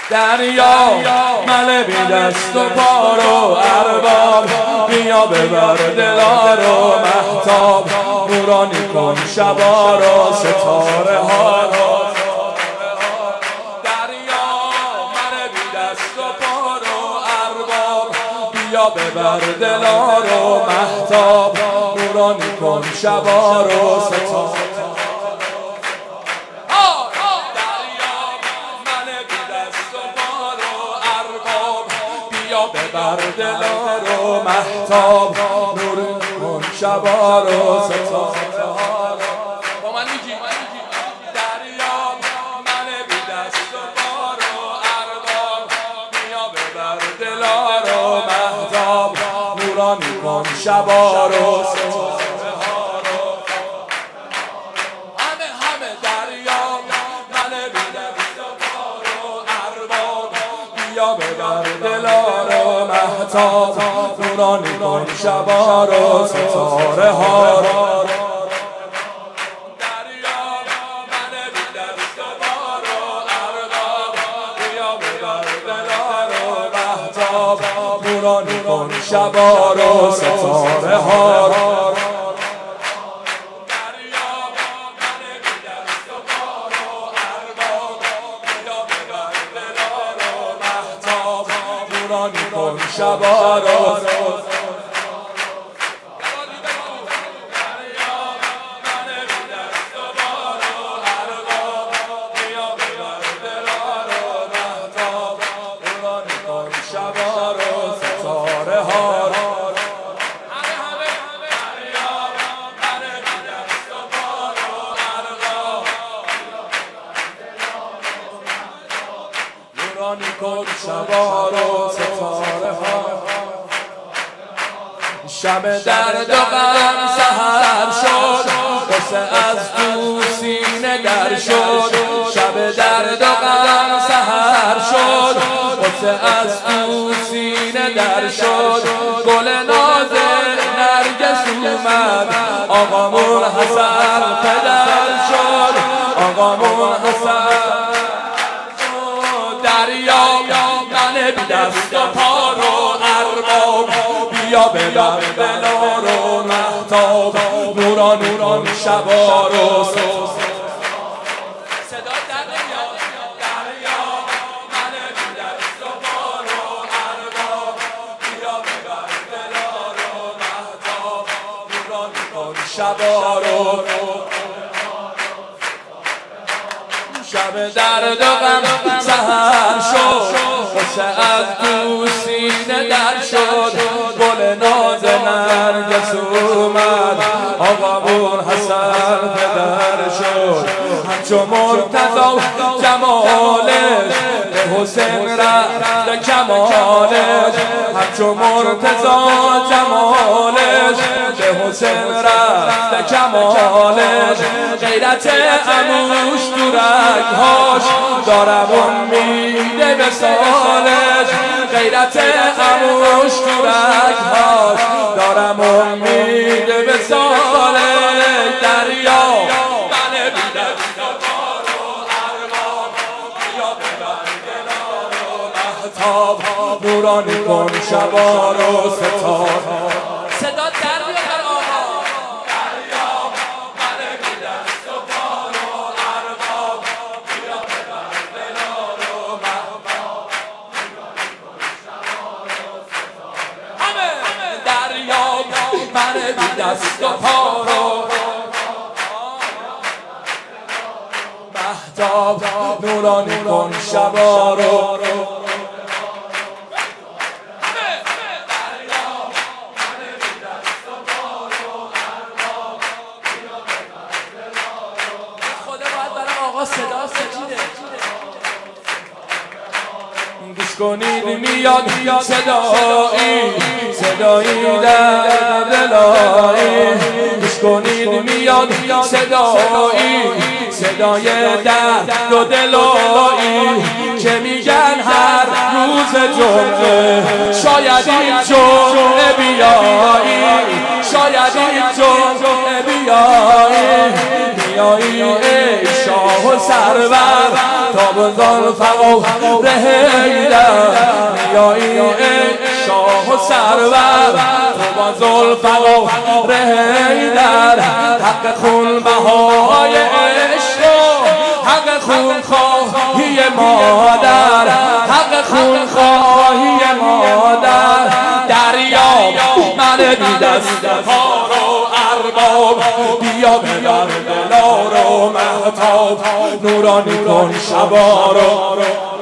دریا من بی دست و پا رو ارباب، بیا ببر دلا رو مهتاب، نورانی کن شبا رو ستاره ها رو. دریا من بی دست و پا رو ارباب، بیا ببر دلا رو مهتاب، نورانی کن شبا رو ستاره. ببر دلا رو مهتاب، نور کن شبا رو ستاره ها رو. با من میگی دریا من بی دست و پا رو ارباب، بیا ببر دلا رو مهتاب، نورانی کن شبا رو ستاره ها رو. همه دریا من بی دست و پا رو ارباب، بیا ببر دلا رو مهتاب، نورانی کن شبا رو ستاره ها رو. دریا من بی دست و پا رو ارباب، بیا ببر دلا رو مهتاب، نورانی کن شبا رو ستاره ها رو. نورانی کن شبا رو. شبا رو ستاره ها رو. نورانی کن شبا رو ستاره ها. شب درد و غم سحر شد، قصه از تو سینه در شد. شب درد و غم سحر شد، قصه از تو سینه در شد. گل ناز نرگس اومد، آقامون حسن پدر شد. آقامون حسن دریا من بی دست و پا رو ارباب، بیا ببر دلا رو مهتاب، نوران شبا رو. صدا دریا من بی دست و پا رو ارباب، بیا ببر دلا رو مهتاب، نوران شبا رو. شب درد و غم سحر شد، قصه از تو سینه در شد. گل ناز نرگس اومد، آقامون حسن پدر شد. همچو مرتضی جمالش به حسین رفت کمالش. همچو مرتضی جمالش به حسین رفت کمالش. غیرت عموش تو رگهاش، دارم امید به سالش. غیرت عموش تو رگهاش، دارم امید به سالش. دریا من بی دست و پا رو ارباب، بیا ببر دلا رو مهتاب، نورانی کن شبا رو ستاره. صدا در بیار آقا. دریا من بی دست و پا رو ارباب، بیا ببر دلا رو مهتاب، نورانی کن شبا رو ستاره. همه دریا من بی دست و پا رو مهتاب، نورانی کن شبا رو. صدا سجیده گوش کنید میاد صدایی در دلایی. گوش کنید میاد صدای درد و دلایی، که میگن هر روز جمعه شاید این جمعه بیایی، شاید این جمعه بیایی. بیایی ای شاه و سرور، تا و ذوالفقار حیدر میایی ای شاه و سرور تو با ذوالفقار حیدر حق خون بهای عشق حق خون خواهی مادر حق خون خواهی مادر دریا من بی دست ها رو ارباب بیا ببر دلا رو مهتاب نورانی کن شبا رو